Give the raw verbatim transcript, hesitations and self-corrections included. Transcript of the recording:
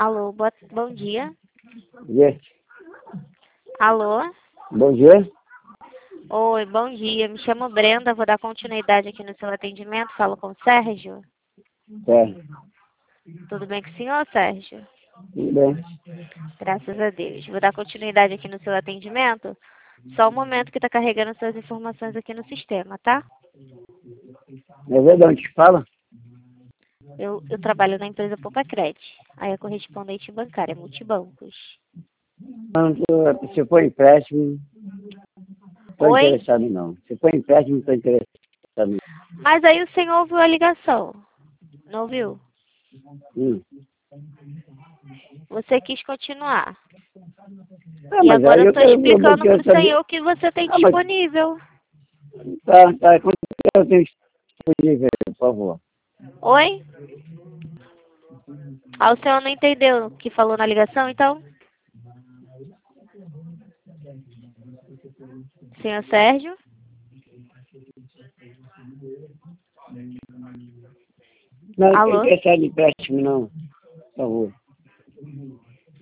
Alô, boa, bom dia. Yes. Alô? Bom dia. Oi, bom dia. Me chamo Brenda, vou dar continuidade aqui no seu atendimento. Falo com o Sérgio. É, Tudo bem com o senhor, Sérgio? tudo bem. Graças a Deus. Vou dar continuidade aqui no seu atendimento. Só um momento que está carregando suas informações aqui no sistema, tá? É verdade, onde que fala? Eu, eu trabalho na empresa Popacred. Aí a correspondente bancária, Multibancos. Não tô- Se for empréstimo, não estou Oi? interessado não. Se for empréstimo, não estou interessado não. Mas aí o senhor ouviu a ligação. Não ouviu? Hum. Você quis continuar. Ah, E mas agora aí eu eu estou quero, eu explicando para quero o saber. senhor o que você tem Ah, mas disponível. tá, tá, quanto eu tenho disponível, por favor? Oi? Ah, o senhor não entendeu o que falou na ligação, então? Senhor Sérgio? Não, não estou Alô? interessado em empréstimo não, por favor.